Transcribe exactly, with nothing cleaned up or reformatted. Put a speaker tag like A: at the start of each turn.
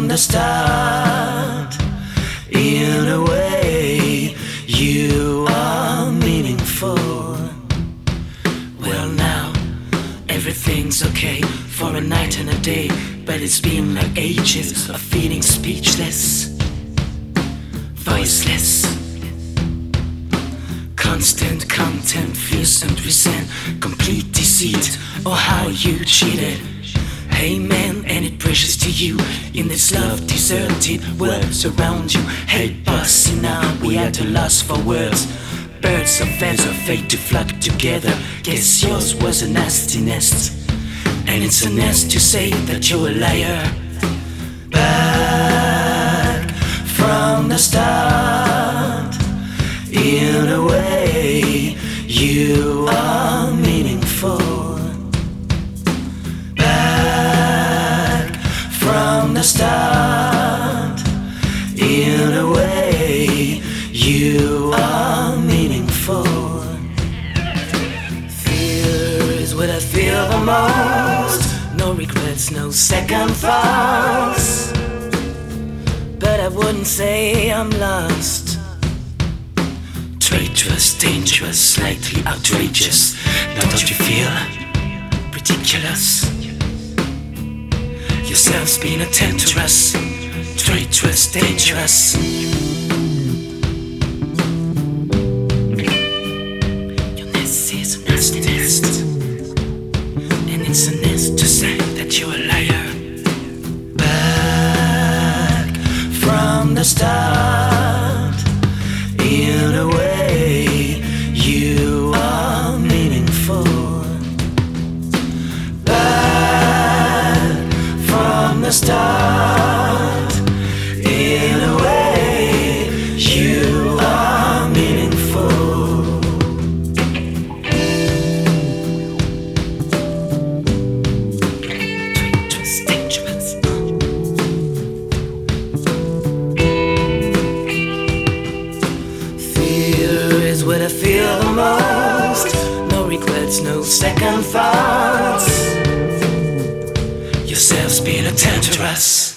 A: the start. In a way, you are meaningful. Well, now everything's okay for a night and a day, but it's been like ages of feeling speechless, voiceless. Constant contempt, fears and resent, complete deceit, or how you cheated. Hey man, any precious to you in this love deserted world surround you? Hey bossy, now we at a loss for words. Birds of feather fate to flock together. Guess yours was a nasty nest, and it's a nest to say that you're a liar. Back from the start. In a way, you are meaningful. Back from the start. In a way, you are meaningful. Fear is what I feel the most. No regrets, no second thoughts. But I wouldn't say I'm lost. Traitorous, dangerous, slightly outrageous. Now don't you feel ridiculous? Yourself's been a temptress. Traitorous, dangerous. Your nest is a nasty nest, and it's a nest to say that you're a liar. Back from the start. In a way, you are meaningful. Back from the start. In a way, you are meaningful. Dangerous, dangerous. Is what I feel the most. No regrets, no second thoughts. Yourself's been a temptress.